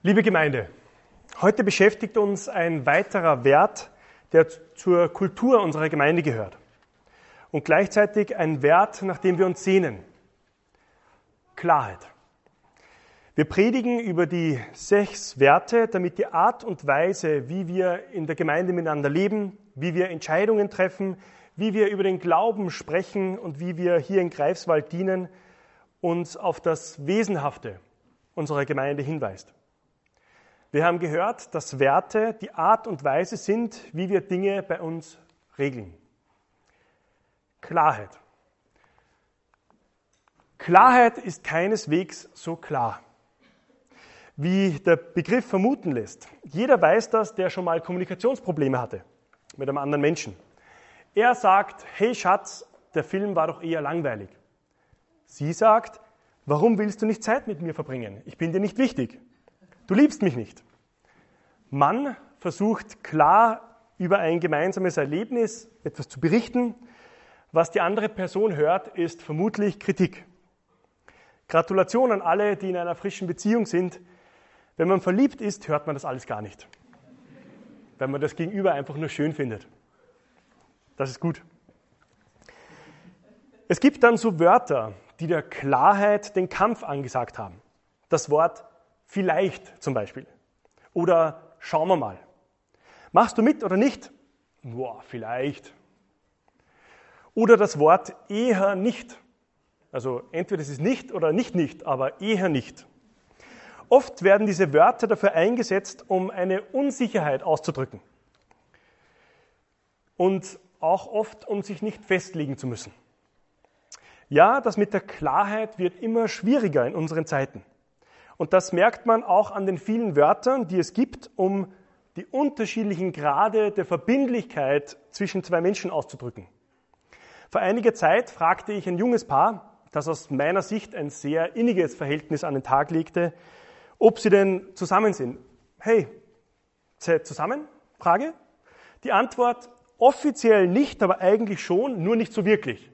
Liebe Gemeinde, heute beschäftigt uns ein weiterer Wert, der zur Kultur unserer Gemeinde gehört und gleichzeitig ein Wert, nach dem wir uns sehnen: Klarheit. Wir predigen über die 6 Werte, damit die Art und Weise, wie wir in der Gemeinde miteinander leben, wie wir Entscheidungen treffen, wie wir über den Glauben sprechen und wie wir hier in Greifswald dienen, uns auf das Wesenhafte unserer Gemeinde hinweist. Wir haben gehört, dass Werte die Art und Weise sind, wie wir Dinge bei uns regeln. Klarheit. Klarheit ist keineswegs so klar, wie der Begriff vermuten lässt. Jeder weiß das, der schon mal Kommunikationsprobleme hatte mit einem anderen Menschen. Er sagt: Hey Schatz, der Film war doch eher langweilig. Sie sagt: Warum willst du nicht Zeit mit mir verbringen? Ich bin dir nicht wichtig. Du liebst mich nicht. Man versucht klar über ein gemeinsames Erlebnis etwas zu berichten. Was die andere Person hört, ist vermutlich Kritik. Gratulation an alle, die in einer frischen Beziehung sind. Wenn man verliebt ist, hört man das alles gar nicht. Weil man das Gegenüber einfach nur schön findet. Das ist gut. Es gibt dann so Wörter, die der Klarheit den Kampf angesagt haben. Das Wort vielleicht zum Beispiel. Oder schauen wir mal. Machst du mit oder nicht? Boah, vielleicht. Oder das Wort eher nicht. Also entweder es ist nicht oder nicht, aber eher nicht. Oft werden diese Wörter dafür eingesetzt, um eine Unsicherheit auszudrücken. Und auch oft, um sich nicht festlegen zu müssen. Ja, das mit der Klarheit wird immer schwieriger in unseren Zeiten. Und das merkt man auch an den vielen Wörtern, die es gibt, um die unterschiedlichen Grade der Verbindlichkeit zwischen 2 Menschen auszudrücken. Vor einiger Zeit fragte ich ein junges Paar, das aus meiner Sicht ein sehr inniges Verhältnis an den Tag legte, ob sie denn zusammen sind. Hey, seid ihr zusammen? Frage. Die Antwort: offiziell nicht, aber eigentlich schon, nur nicht so wirklich.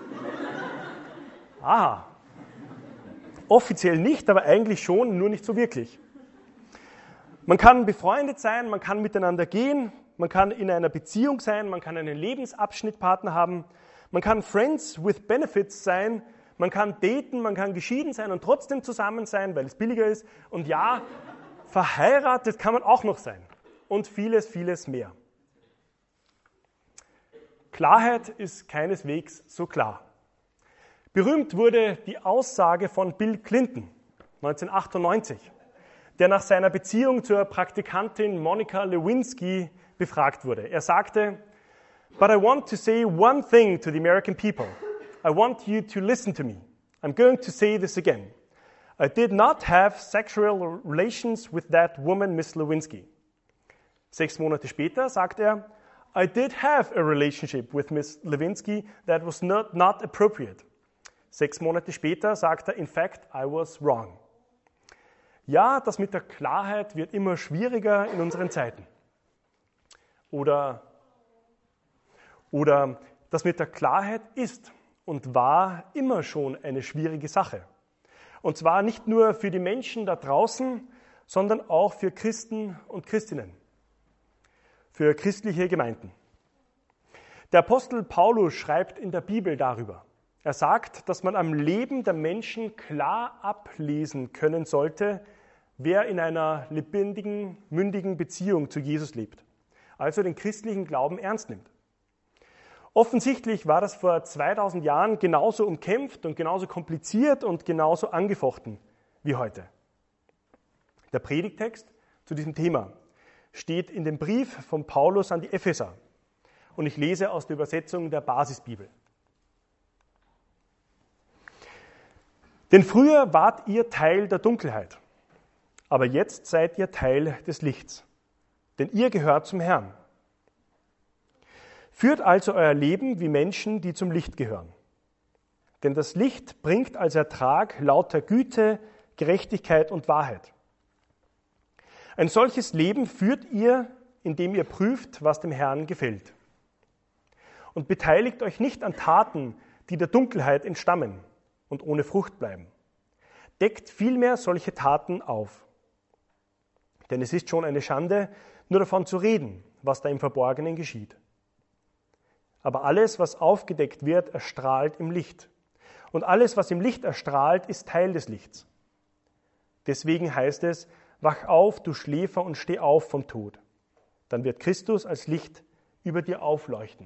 Aha. Offiziell nicht, aber eigentlich schon, nur nicht so wirklich. Man kann befreundet sein, man kann miteinander gehen, man kann in einer Beziehung sein, man kann einen Lebensabschnittpartner haben, man kann Friends with Benefits sein, man kann daten, man kann geschieden sein und trotzdem zusammen sein, weil es billiger ist. Und ja, verheiratet kann man auch noch sein. Und vieles, vieles mehr. Klarheit ist keineswegs so klar. Berühmt wurde die Aussage von Bill Clinton 1998, der nach seiner Beziehung zur Praktikantin Monica Lewinsky befragt wurde. Er sagte: "But I want to say one thing to the American people. I want you to listen to me. I'm going to say this again. I did not have sexual relations with that woman, Miss Lewinsky." 6 Monate später sagt er: "I did have a relationship with Miss Lewinsky that was not appropriate." 6 Monate später sagt er: "In fact, I was wrong." Ja, das mit der Klarheit wird immer schwieriger in unseren Zeiten. Oder das mit der Klarheit ist und war immer schon eine schwierige Sache. Und zwar nicht nur für die Menschen da draußen, sondern auch für Christen und Christinnen, für christliche Gemeinden. Der Apostel Paulus schreibt in der Bibel darüber. Er sagt, dass man am Leben der Menschen klar ablesen können sollte, wer in einer lebendigen, mündigen Beziehung zu Jesus lebt, also den christlichen Glauben ernst nimmt. Offensichtlich war das vor 2000 Jahren genauso umkämpft und genauso kompliziert und genauso angefochten wie heute. Der Predigtext zu diesem Thema steht in dem Brief von Paulus an die Epheser und ich lese aus der Übersetzung der Basisbibel. Denn früher wart ihr Teil der Dunkelheit, aber jetzt seid ihr Teil des Lichts, denn ihr gehört zum Herrn. Führt also euer Leben wie Menschen, die zum Licht gehören. Denn das Licht bringt als Ertrag lauter Güte, Gerechtigkeit und Wahrheit. Ein solches Leben führt ihr, indem ihr prüft, was dem Herrn gefällt. Und beteiligt euch nicht an Taten, die der Dunkelheit entstammen und ohne Frucht bleiben. Deckt vielmehr solche Taten auf. Denn es ist schon eine Schande, nur davon zu reden, was da im Verborgenen geschieht. Aber alles, was aufgedeckt wird, erstrahlt im Licht. Und alles, was im Licht erstrahlt, ist Teil des Lichts. Deswegen heißt es, wach auf, du Schläfer, und steh auf vom Tod. Dann wird Christus als Licht über dir aufleuchten.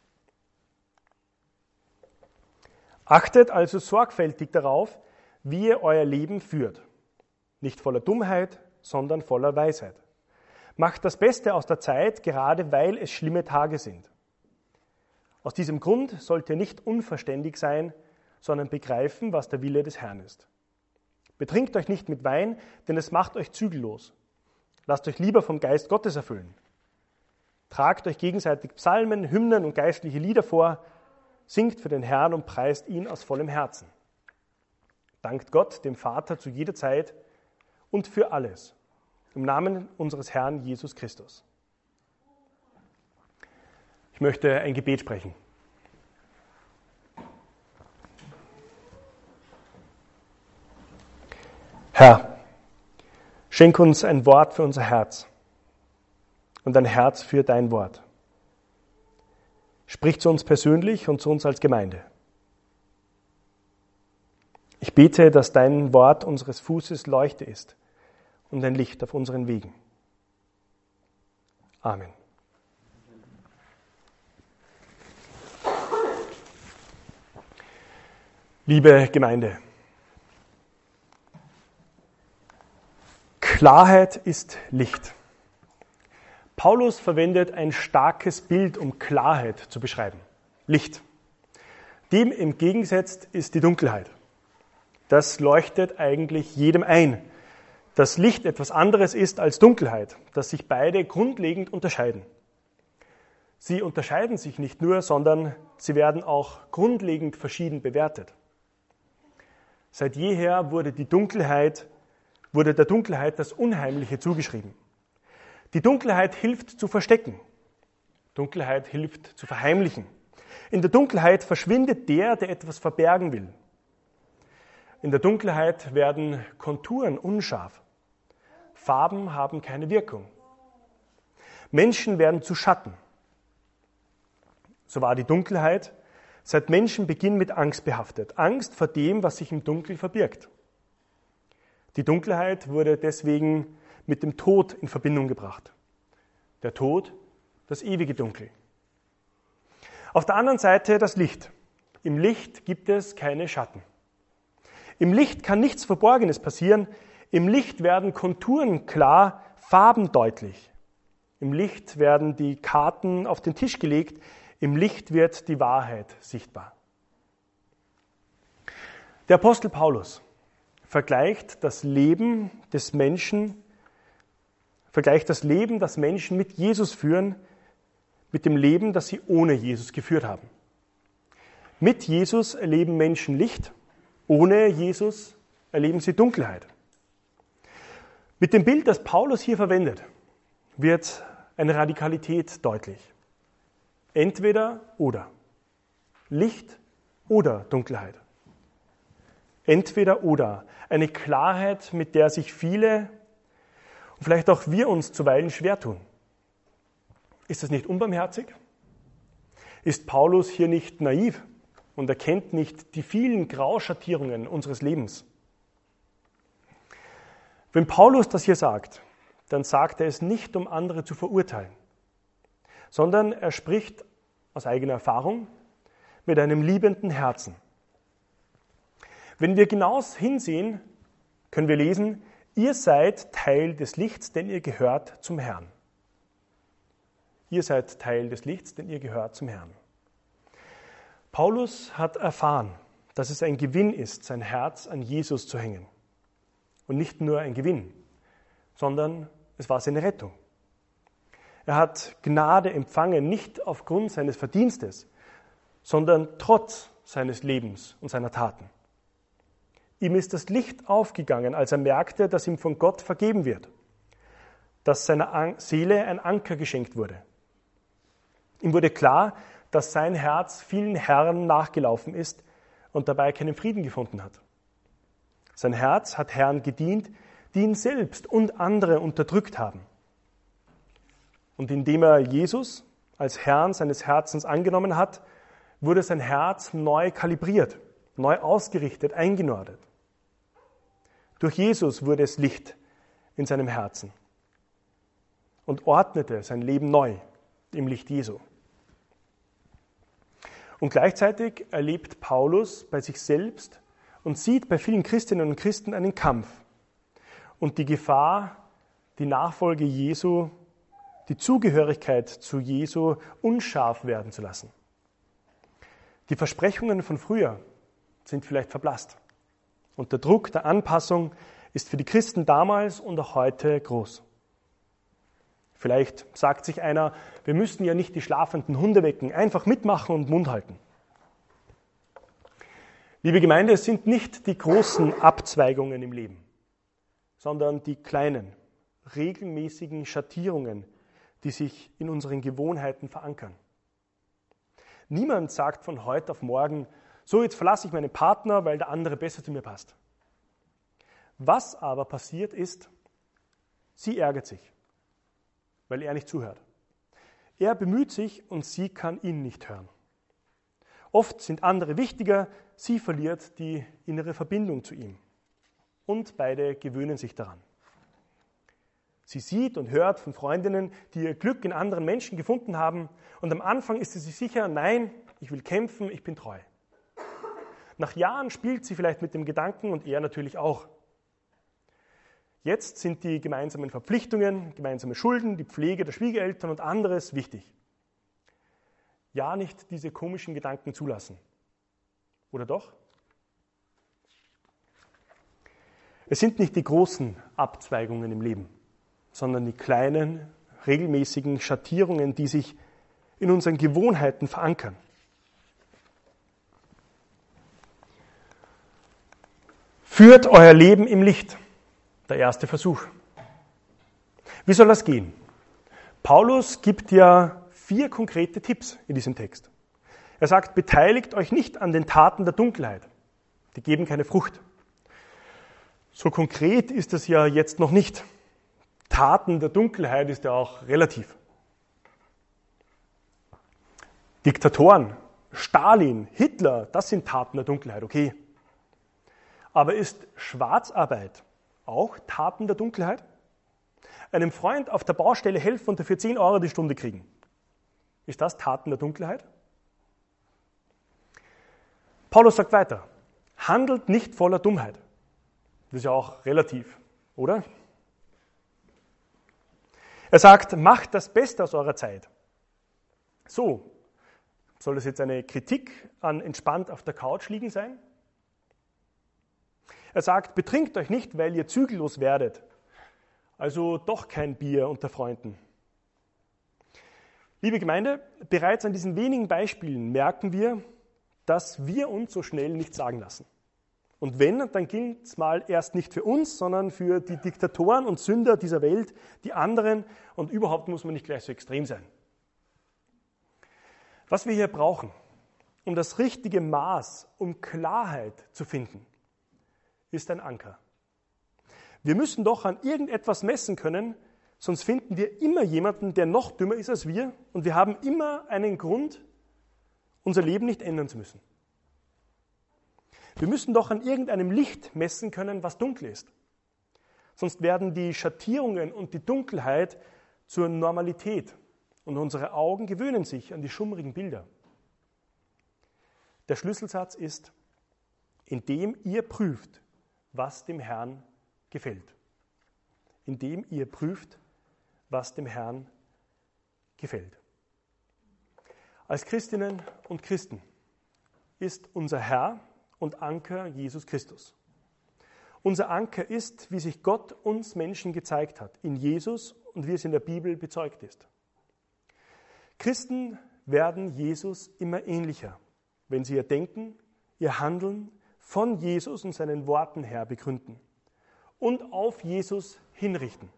Achtet also sorgfältig darauf, wie ihr euer Leben führt. Nicht voller Dummheit, sondern voller Weisheit. Macht das Beste aus der Zeit, gerade weil es schlimme Tage sind. Aus diesem Grund sollt ihr nicht unverständig sein, sondern begreifen, was der Wille des Herrn ist. Betrinkt euch nicht mit Wein, denn es macht euch zügellos. Lasst euch lieber vom Geist Gottes erfüllen. Tragt euch gegenseitig Psalmen, Hymnen und geistliche Lieder vor, singt für den Herrn und preist ihn aus vollem Herzen. Dankt Gott, dem Vater, zu jeder Zeit und für alles, im Namen unseres Herrn Jesus Christus. Ich möchte ein Gebet sprechen. Herr, schenk uns ein Wort für unser Herz und ein Herz für dein Wort. Sprich zu uns persönlich und zu uns als Gemeinde. Ich bete, dass dein Wort unseres Fußes Leuchte ist und ein Licht auf unseren Wegen. Amen. Liebe Gemeinde, Klarheit ist Licht. Paulus verwendet ein starkes Bild, um Klarheit zu beschreiben. Licht. Dem entgegengesetzt ist die Dunkelheit. Das leuchtet eigentlich jedem ein, dass Licht etwas anderes ist als Dunkelheit, dass sich beide grundlegend unterscheiden. Sie unterscheiden sich nicht nur, sondern sie werden auch grundlegend verschieden bewertet. Seit jeher wurde der Dunkelheit das Unheimliche zugeschrieben. Die Dunkelheit hilft zu verstecken. Dunkelheit hilft zu verheimlichen. In der Dunkelheit verschwindet der etwas verbergen will. In der Dunkelheit werden Konturen unscharf. Farben haben keine Wirkung. Menschen werden zu Schatten. So war die Dunkelheit seit Menschenbeginn mit Angst behaftet. Angst vor dem, was sich im Dunkel verbirgt. Die Dunkelheit wurde deswegen mit dem Tod in Verbindung gebracht. Der Tod, das ewige Dunkel. Auf der anderen Seite das Licht. Im Licht gibt es keine Schatten. Im Licht kann nichts Verborgenes passieren. Im Licht werden Konturen klar, Farben deutlich. Im Licht werden die Karten auf den Tisch gelegt. Im Licht wird die Wahrheit sichtbar. Der Apostel Paulus vergleicht das Leben, das Menschen mit Jesus führen, mit dem Leben, das sie ohne Jesus geführt haben. Mit Jesus erleben Menschen Licht, ohne Jesus erleben sie Dunkelheit. Mit dem Bild, das Paulus hier verwendet, wird eine Radikalität deutlich. Entweder oder. Licht oder Dunkelheit. Entweder oder. Eine Klarheit, mit der sich viele und vielleicht auch wir uns zuweilen schwer tun. Ist das nicht unbarmherzig? Ist Paulus hier nicht naiv und erkennt nicht die vielen Grauschattierungen unseres Lebens? Wenn Paulus das hier sagt, dann sagt er es nicht, um andere zu verurteilen, sondern er spricht aus eigener Erfahrung mit einem liebenden Herzen. Wenn wir genau hinsehen, können wir lesen, ihr seid Teil des Lichts, denn ihr gehört zum Herrn. Ihr seid Teil des Lichts, denn ihr gehört zum Herrn. Paulus hat erfahren, dass es ein Gewinn ist, sein Herz an Jesus zu hängen. Und nicht nur ein Gewinn, sondern es war seine Rettung. Er hat Gnade empfangen, nicht aufgrund seines Verdienstes, sondern trotz seines Lebens und seiner Taten. Ihm ist das Licht aufgegangen, als er merkte, dass ihm von Gott vergeben wird, dass seiner Seele ein Anker geschenkt wurde. Ihm wurde klar, dass sein Herz vielen Herren nachgelaufen ist und dabei keinen Frieden gefunden hat. Sein Herz hat Herren gedient, die ihn selbst und andere unterdrückt haben. Und indem er Jesus als Herrn seines Herzens angenommen hat, wurde sein Herz neu kalibriert, neu ausgerichtet, eingenordet. Durch Jesus wurde es Licht in seinem Herzen und ordnete sein Leben neu im Licht Jesu. Und gleichzeitig erlebt Paulus bei sich selbst und sieht bei vielen Christinnen und Christen einen Kampf und die Gefahr, die Nachfolge Jesu, die Zugehörigkeit zu Jesu unscharf werden zu lassen. Die Versprechungen von früher sind vielleicht verblasst und der Druck der Anpassung ist für die Christen damals und auch heute groß. Vielleicht sagt sich einer, wir müssen ja nicht die schlafenden Hunde wecken, einfach mitmachen und Mund halten. Liebe Gemeinde, es sind nicht die großen Abzweigungen im Leben, sondern die kleinen, regelmäßigen Schattierungen, die sich in unseren Gewohnheiten verankern. Niemand sagt von heute auf morgen, so jetzt verlasse ich meinen Partner, weil der andere besser zu mir passt. Was aber passiert ist, sie ärgert sich, weil er nicht zuhört. Er bemüht sich und sie kann ihn nicht hören. Oft sind andere wichtiger, sie verliert die innere Verbindung zu ihm. Und beide gewöhnen sich daran. Sie sieht und hört von Freundinnen, die ihr Glück in anderen Menschen gefunden haben. Und am Anfang ist sie sich sicher, nein, ich will kämpfen, ich bin treu. Nach Jahren spielt sie vielleicht mit dem Gedanken und er natürlich auch. Jetzt sind die gemeinsamen Verpflichtungen, gemeinsame Schulden, die Pflege der Schwiegereltern und anderes wichtig. Ja, nicht diese komischen Gedanken zulassen. Oder doch? Es sind nicht die großen Abzweigungen im Leben, sondern die kleinen, regelmäßigen Schattierungen, die sich in unseren Gewohnheiten verankern. Führt euer Leben im Licht. Der erste Versuch. Wie soll das gehen? Paulus gibt ja 4 konkrete Tipps in diesem Text. Er sagt, beteiligt euch nicht an den Taten der Dunkelheit. Die geben keine Frucht. So konkret ist es ja jetzt noch nicht. Taten der Dunkelheit ist ja auch relativ. Diktatoren, Stalin, Hitler, das sind Taten der Dunkelheit, okay. Aber ist Schwarzarbeit auch Taten der Dunkelheit? Einem Freund auf der Baustelle helfen und dafür 10 € die Stunde kriegen. Ist das Taten der Dunkelheit? Paulus sagt weiter, handelt nicht voller Dummheit. Das ist ja auch relativ, oder? Er sagt, macht das Beste aus eurer Zeit. So, soll das jetzt eine Kritik an entspannt auf der Couch liegen sein? Er sagt, betrinkt euch nicht, weil ihr zügellos werdet. Also doch kein Bier unter Freunden. Liebe Gemeinde, bereits an diesen wenigen Beispielen merken wir, dass wir uns so schnell nichts sagen lassen. Und wenn, dann gilt es mal erst nicht für uns, sondern für die Diktatoren und Sünder dieser Welt, die anderen, und überhaupt muss man nicht gleich so extrem sein. Was wir hier brauchen, um das richtige Maß, um Klarheit zu finden, ist ein Anker. Wir müssen doch an irgendetwas messen können, sonst finden wir immer jemanden, der noch dümmer ist als wir, und wir haben immer einen Grund, unser Leben nicht ändern zu müssen. Wir müssen doch an irgendeinem Licht messen können, was dunkel ist. Sonst werden die Schattierungen und die Dunkelheit zur Normalität und unsere Augen gewöhnen sich an die schummrigen Bilder. Der Schlüsselsatz ist, indem ihr prüft, was dem Herrn gefällt. Indem ihr prüft, was dem Herrn gefällt. Als Christinnen und Christen ist unser Herr und Anker Jesus Christus. Unser Anker ist, wie sich Gott uns Menschen gezeigt hat, in Jesus und wie es in der Bibel bezeugt ist. Christen werden Jesus immer ähnlicher, wenn sie ihr Denken, ihr Handeln von Jesus und seinen Worten her begründen und auf Jesus hinrichten.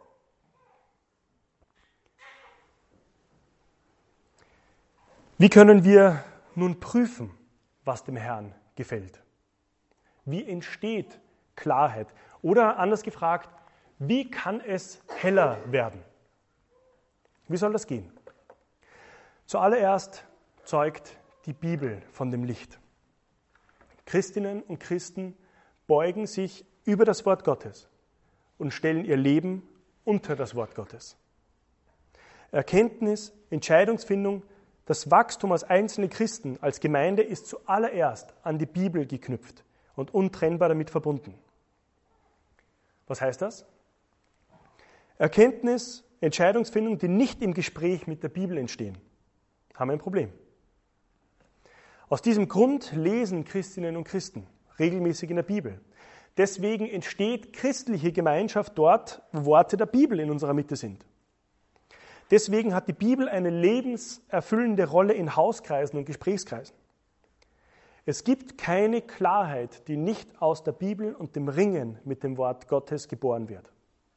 Wie können wir nun prüfen, was dem Herrn gefällt? Wie entsteht Klarheit? Oder anders gefragt, Wie kann es heller werden? Wie soll das gehen? Zuallererst zeugt die Bibel von dem Licht. Christinnen und Christen beugen sich über das Wort Gottes und stellen ihr Leben unter das Wort Gottes. Erkenntnis, Entscheidungsfindung, das Wachstum als einzelne Christen, als Gemeinde ist zuallererst an die Bibel geknüpft und untrennbar damit verbunden. Was heißt das? Erkenntnis, Entscheidungsfindung, die nicht im Gespräch mit der Bibel entstehen, haben ein Problem. Aus diesem Grund lesen Christinnen und Christen regelmäßig in der Bibel. Deswegen entsteht christliche Gemeinschaft dort, wo Worte der Bibel in unserer Mitte sind. Deswegen hat die Bibel eine lebenserfüllende Rolle in Hauskreisen und Gesprächskreisen. Es gibt keine Klarheit, die nicht aus der Bibel und dem Ringen mit dem Wort Gottes geboren wird.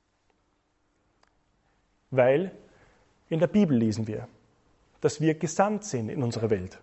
Weil in der Bibel lesen wir, dass wir gesandt sind in unsere Welt.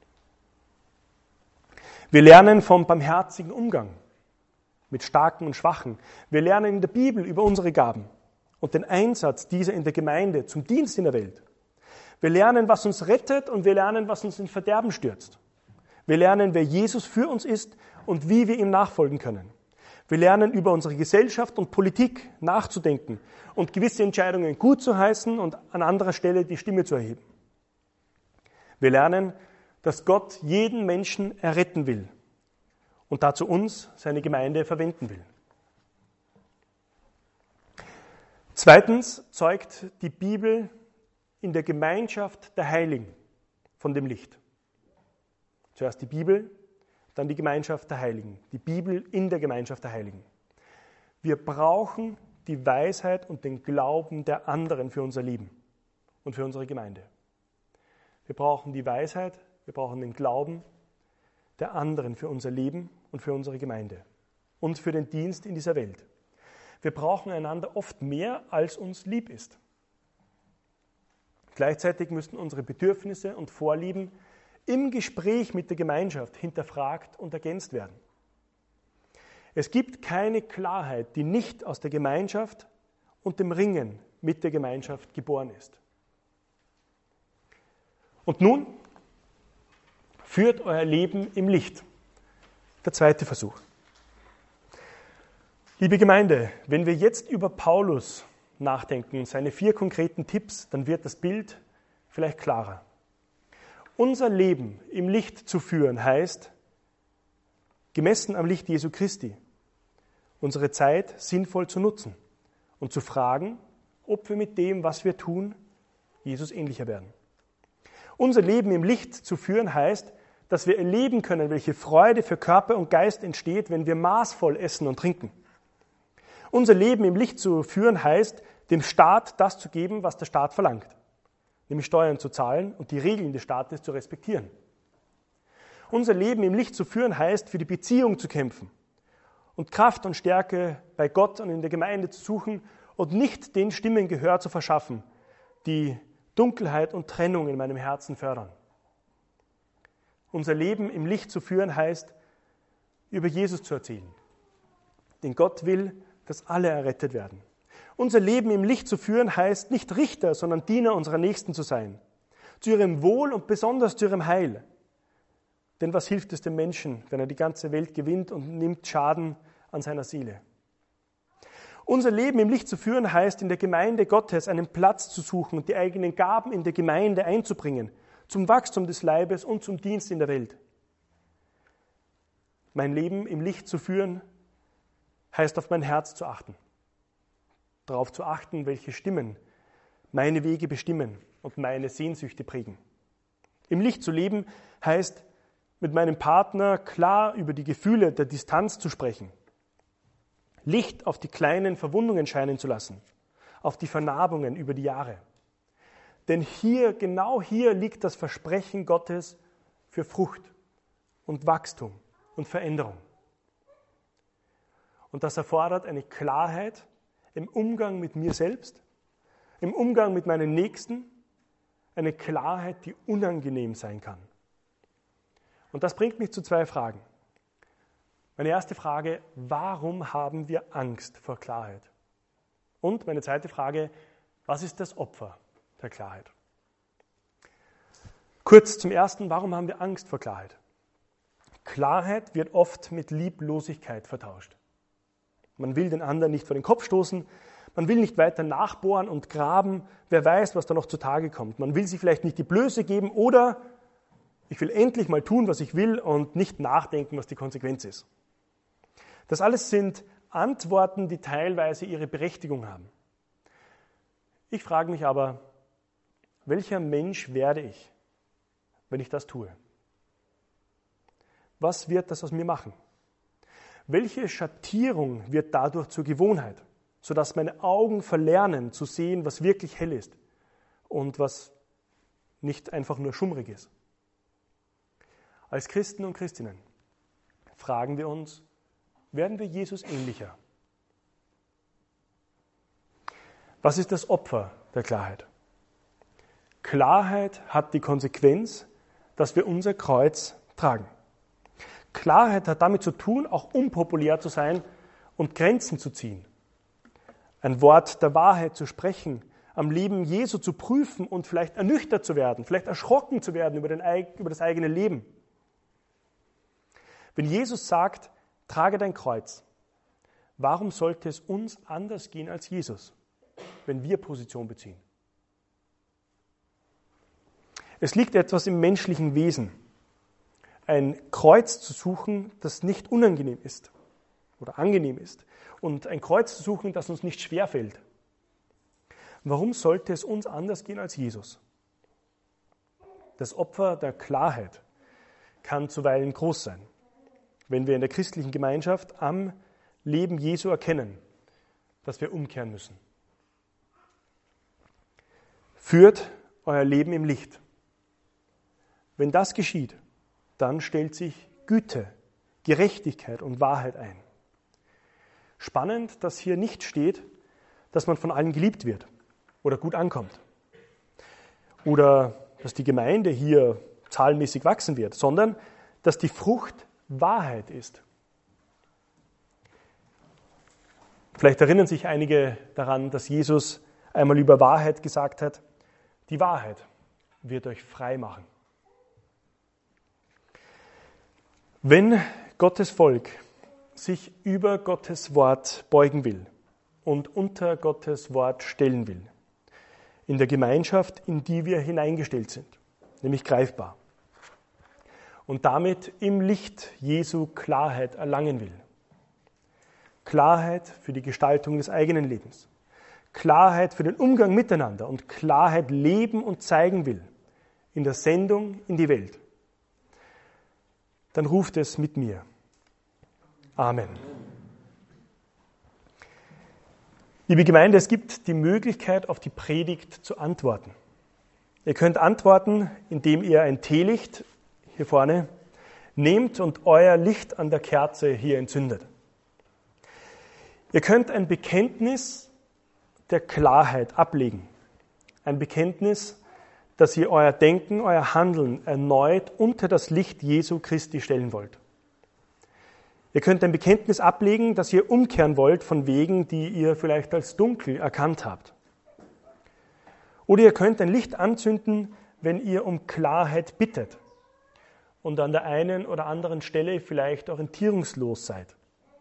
Wir lernen vom barmherzigen Umgang mit Starken und Schwachen. Wir lernen in der Bibel über unsere Gaben und den Einsatz dieser in der Gemeinde zum Dienst in der Welt. Wir lernen, was uns rettet und wir lernen, was uns in Verderben stürzt. Wir lernen, wer Jesus für uns ist und wie wir ihm nachfolgen können. Wir lernen über unsere Gesellschaft und Politik nachzudenken und gewisse Entscheidungen gut zu heißen und an anderer Stelle die Stimme zu erheben. Wir lernen, dass Gott jeden Menschen erretten will und dazu uns, seine Gemeinde, verwenden will. Zweitens zeugt die Bibel in der Gemeinschaft der Heiligen von dem Licht. Zuerst die Bibel, dann die Gemeinschaft der Heiligen. Die Bibel in der Gemeinschaft der Heiligen. Wir brauchen die Weisheit und den Glauben der anderen für unser Leben und für unsere Gemeinde. Wir brauchen die Weisheit, wir brauchen den Glauben der anderen für unser Leben und für unsere Gemeinde und für den Dienst in dieser Welt. Wir brauchen einander oft mehr, als uns lieb ist. Gleichzeitig müssen unsere Bedürfnisse und Vorlieben im Gespräch mit der Gemeinschaft hinterfragt und ergänzt werden. Es gibt keine Klarheit, die nicht aus der Gemeinschaft und dem Ringen mit der Gemeinschaft geboren ist. Und nun führt euer Leben im Licht. Der zweite Versuch. Liebe Gemeinde, wenn wir jetzt über Paulus nachdenken, seine 4 konkreten Tipps, dann wird das Bild vielleicht klarer. Unser Leben im Licht zu führen heißt, gemessen am Licht Jesu Christi, unsere Zeit sinnvoll zu nutzen und zu fragen, ob wir mit dem, was wir tun, Jesus ähnlicher werden. Unser Leben im Licht zu führen heißt, dass wir erleben können, welche Freude für Körper und Geist entsteht, wenn wir maßvoll essen und trinken. Unser Leben im Licht zu führen heißt, dem Staat das zu geben, was der Staat verlangt, nämlich Steuern zu zahlen und die Regeln des Staates zu respektieren. Unser Leben im Licht zu führen heißt, für die Beziehung zu kämpfen und Kraft und Stärke bei Gott und in der Gemeinde zu suchen und nicht den Stimmen Gehör zu verschaffen, die Dunkelheit und Trennung in meinem Herzen fördern. Unser Leben im Licht zu führen heißt, über Jesus zu erzählen, denn Gott will, dass alle errettet werden. Unser Leben im Licht zu führen heißt, nicht Richter, sondern Diener unserer Nächsten zu sein, zu ihrem Wohl und besonders zu ihrem Heil. Denn was hilft es dem Menschen, wenn er die ganze Welt gewinnt und nimmt Schaden an seiner Seele? Unser Leben im Licht zu führen heißt, in der Gemeinde Gottes einen Platz zu suchen und die eigenen Gaben in der Gemeinde einzubringen, zum Wachstum des Leibes und zum Dienst in der Welt. Mein Leben im Licht zu führen heißt, auf mein Herz zu achten, darauf zu achten, welche Stimmen meine Wege bestimmen und meine Sehnsüchte prägen. Im Licht zu leben heißt, mit meinem Partner klar über die Gefühle der Distanz zu sprechen, Licht auf die kleinen Verwundungen scheinen zu lassen, auf die Vernarbungen über die Jahre. Denn genau hier liegt das Versprechen Gottes für Frucht und Wachstum und Veränderung. Und das erfordert eine Klarheit im Umgang mit mir selbst, im Umgang mit meinen Nächsten, eine Klarheit, die unangenehm sein kann. Und das bringt mich zu 2 Fragen. Meine erste Frage, warum haben wir Angst vor Klarheit? Und meine zweite Frage, was ist das Opfer der Klarheit? Kurz zum Ersten, warum haben wir Angst vor Klarheit? Klarheit wird oft mit Lieblosigkeit vertauscht. Man will den anderen nicht vor den Kopf stoßen, man will nicht weiter nachbohren und graben, wer weiß, was da noch zutage kommt. Man will sich vielleicht nicht die Blöße geben oder ich will endlich mal tun, was ich will und nicht nachdenken, was die Konsequenz ist. Das alles sind Antworten, die teilweise ihre Berechtigung haben. Ich frage mich aber, welcher Mensch werde ich, wenn ich das tue? Was wird das aus mir machen? Welche Schattierung wird dadurch zur Gewohnheit, sodass meine Augen verlernen zu sehen, was wirklich hell ist und was nicht einfach nur schummrig ist? Als Christen und Christinnen fragen wir uns, werden wir Jesus ähnlicher? Was ist das Opfer der Klarheit? Klarheit hat die Konsequenz, dass wir unser Kreuz tragen. Klarheit hat damit zu tun, auch unpopulär zu sein und Grenzen zu ziehen. Ein Wort der Wahrheit zu sprechen, am Leben Jesu zu prüfen und vielleicht ernüchtert zu werden, vielleicht erschrocken zu werden über das eigene Leben. Wenn Jesus sagt, trage dein Kreuz, warum sollte es uns anders gehen als Jesus, wenn wir Position beziehen? Es liegt etwas im menschlichen Wesen, ein Kreuz zu suchen, das nicht unangenehm ist oder angenehm ist und ein Kreuz zu suchen, das uns nicht schwerfällt. Warum sollte es uns anders gehen als Jesus? Das Opfer der Klarheit kann zuweilen groß sein, wenn wir in der christlichen Gemeinschaft am Leben Jesu erkennen, dass wir umkehren müssen. Führt euer Leben im Licht. Wenn das geschieht, dann stellt sich Güte, Gerechtigkeit und Wahrheit ein. Spannend, dass hier nicht steht, dass man von allen geliebt wird oder gut ankommt oder dass die Gemeinde hier zahlenmäßig wachsen wird, sondern dass die Frucht Wahrheit ist. Vielleicht erinnern sich einige daran, dass Jesus einmal über Wahrheit gesagt hat, die Wahrheit wird euch frei machen. Wenn Gottes Volk sich über Gottes Wort beugen will und unter Gottes Wort stellen will, in der Gemeinschaft, in die wir hineingestellt sind, nämlich greifbar, und damit im Licht Jesu Klarheit erlangen will. Klarheit für die Gestaltung des eigenen Lebens, Klarheit für den Umgang miteinander und Klarheit leben und zeigen will in der Sendung in die Welt. Dann ruft es mit mir. Amen. Liebe Gemeinde, es gibt die Möglichkeit, auf die Predigt zu antworten. Ihr könnt antworten, indem ihr ein Teelicht hier vorne nehmt und euer Licht an der Kerze hier entzündet. Ihr könnt ein Bekenntnis der Klarheit ablegen. Ein Bekenntnis, dass ihr euer Denken, euer Handeln erneut unter das Licht Jesu Christi stellen wollt. Ihr könnt ein Bekenntnis ablegen, dass ihr umkehren wollt von Wegen, die ihr vielleicht als dunkel erkannt habt. Oder ihr könnt ein Licht anzünden, wenn ihr um Klarheit bittet und an der einen oder anderen Stelle vielleicht orientierungslos seid.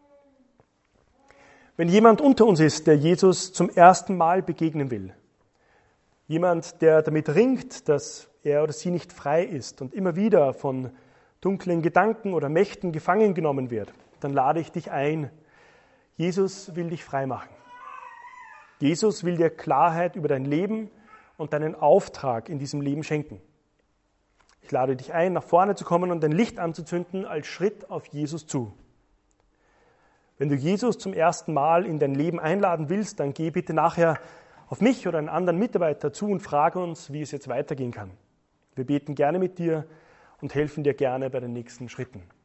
Wenn jemand unter uns ist, der Jesus zum ersten Mal begegnen will, jemand, der damit ringt, dass er oder sie nicht frei ist und immer wieder von dunklen Gedanken oder Mächten gefangen genommen wird, dann lade ich dich ein. Jesus will dich frei machen. Jesus will dir Klarheit über dein Leben und deinen Auftrag in diesem Leben schenken. Ich lade dich ein, nach vorne zu kommen und dein Licht anzuzünden als Schritt auf Jesus zu. Wenn du Jesus zum ersten Mal in dein Leben einladen willst, dann geh bitte nachher auf mich oder einen anderen Mitarbeiter zu und frage uns, wie es jetzt weitergehen kann. Wir beten gerne mit dir und helfen dir gerne bei den nächsten Schritten.